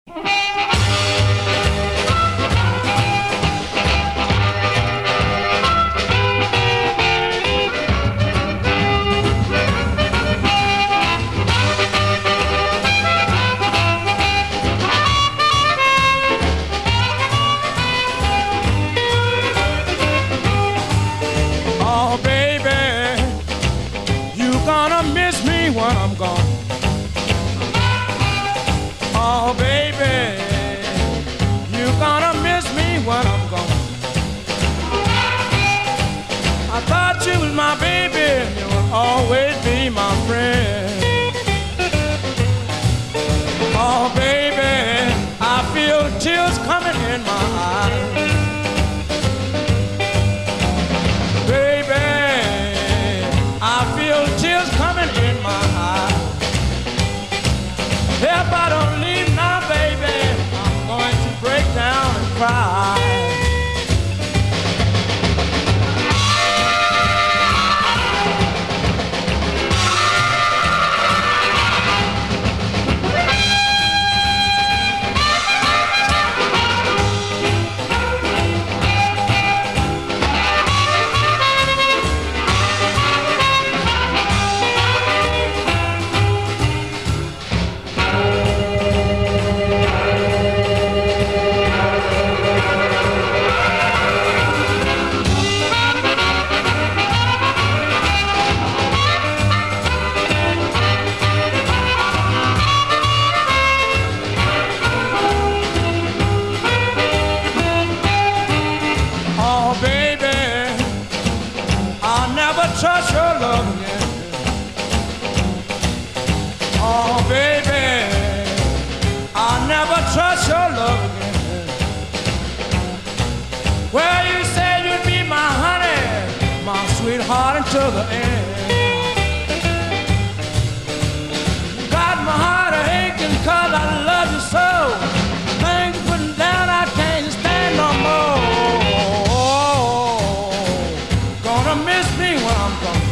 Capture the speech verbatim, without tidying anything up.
Oh, baby, you gonna miss me when I'm gone. Oh, baby, you gonna miss me when I'm gone. I thought you was my baby, and you will always be my friend. Oh, baby, I feel tears coming in my eyes. Tears coming in my eyes. If I don't leave now, baby, I'm going to break down and cry. Trust your love again. Oh, baby, I'll never trust your love again. Well, you said you'd be my honey, my sweetheart until the end. Got my heart aching 'cause I love you so. Things putting down, I can't stand no more. Gonna miss me when I'm gone.